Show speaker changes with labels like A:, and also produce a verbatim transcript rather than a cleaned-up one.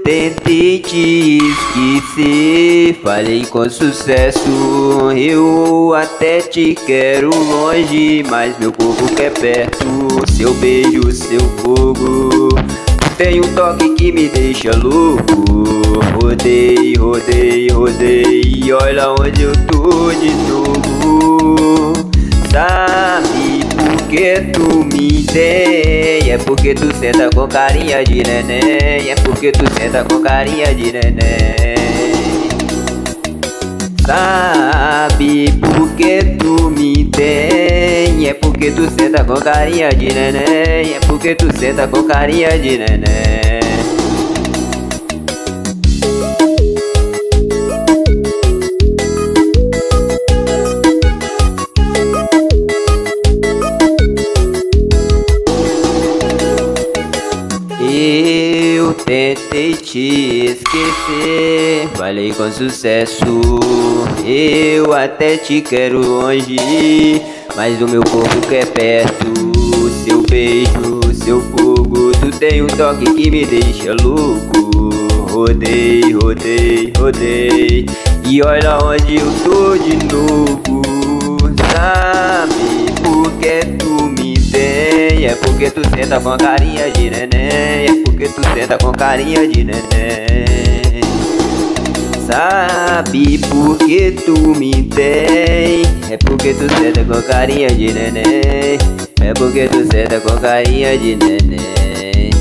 A: tentei te esquecer, falei com sucesso. Eu até te quero longe, mas meu corpo quer perto. Seu beijo, seu fogo, tem um toque que me deixa louco. Rodei, rodei, rodei, e olha onde eu tô de novo. Sabe por que tu me tem? É porque tu senta com carinha de neném. É porque tu senta com carinha de neném. Sabe por que tu me tem? É porque tu senta com carinha de neném. É porque tu senta com carinha de neném. Eu tentei te esquecer, falei com sucesso. Eu até te quero longe, mas o meu corpo quer perto. Seu beijo, seu fogo, tu tem um toque que me deixa louco. Rodei, rodei, rodei, e olha onde eu tô de novo. Sabe por que tu me tem? É porque tu senta com carinha de neném. É porque tu senta com carinha de neném. Sabe por que tu me tem? É porque tu senta com carinha de neném. É porque tu senta com carinha de neném.